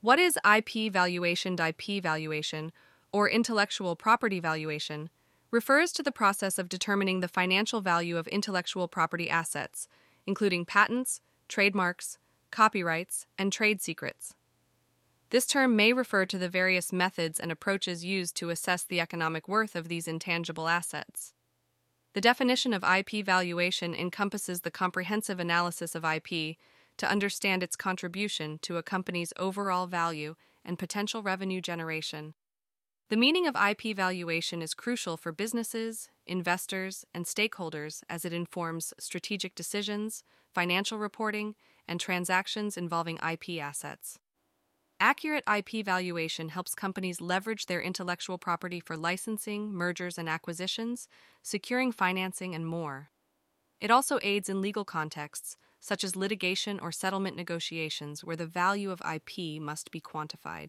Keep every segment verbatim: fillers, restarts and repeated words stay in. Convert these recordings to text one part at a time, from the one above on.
What is I P valuation? I P valuation, or intellectual property valuation, refers to the process of determining the financial value of intellectual property assets, including patents, trademarks, copyrights, and trade secrets. This term may refer to the various methods and approaches used to assess the economic worth of these intangible assets. The definition of I P valuation encompasses the comprehensive analysis of I P to understand its contribution to a company's overall value and potential revenue generation. The meaning of I P valuation is crucial for businesses, investors, and stakeholders as it informs strategic decisions, financial reporting, and transactions involving I P assets. Accurate I P valuation helps companies leverage their intellectual property for licensing, mergers and acquisitions, securing financing, and more. It also aids in legal contexts, such as litigation or settlement negotiations, where the value of I P must be quantified.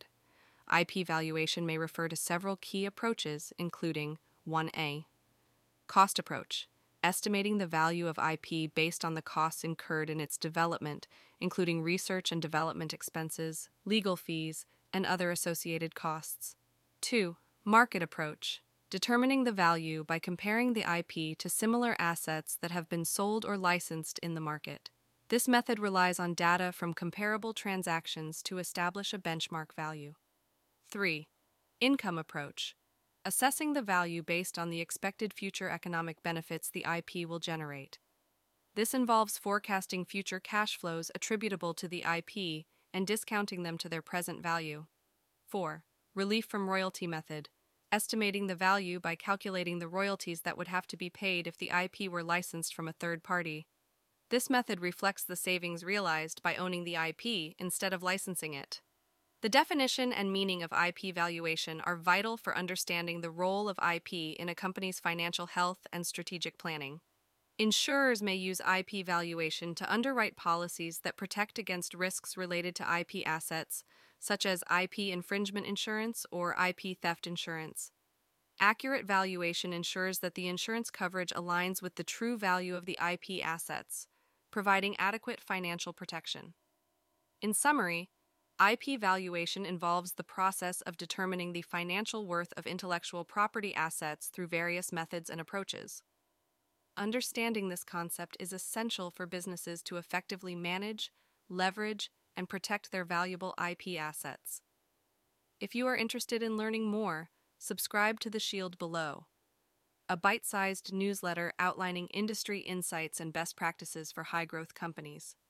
I P valuation may refer to several key approaches, including one A. Cost approach, estimating the value of I P based on the costs incurred in its development, including research and development expenses, legal fees, and other associated costs. two. Market approach, determining the value by comparing the I P to similar assets that have been sold or licensed in the market. This method relies on data from comparable transactions to establish a benchmark value. three. Income approach, assessing the value based on the expected future economic benefits the I P will generate. This involves forecasting future cash flows attributable to the I P and discounting them to their present value. four. Relief from royalty method, estimating the value by calculating the royalties that would have to be paid if the I P were licensed from a third party. This method reflects the savings realized by owning the I P instead of licensing it. The definition and meaning of I P valuation are vital for understanding the role of I P in a company's financial health and strategic planning. Insurers may use I P valuation to underwrite policies that protect against risks related to I P assets, such as I P infringement insurance or I P theft insurance. Accurate valuation ensures that the insurance coverage aligns with the true value of the I P assets, providing adequate financial protection. In summary, I P valuation involves the process of determining the financial worth of intellectual property assets through various methods and approaches. Understanding this concept is essential for businesses to effectively manage, leverage, and protect their valuable I P assets. If you are interested in learning more, subscribe to The Shield below, a bite-sized newsletter outlining industry insights and best practices for high-growth companies.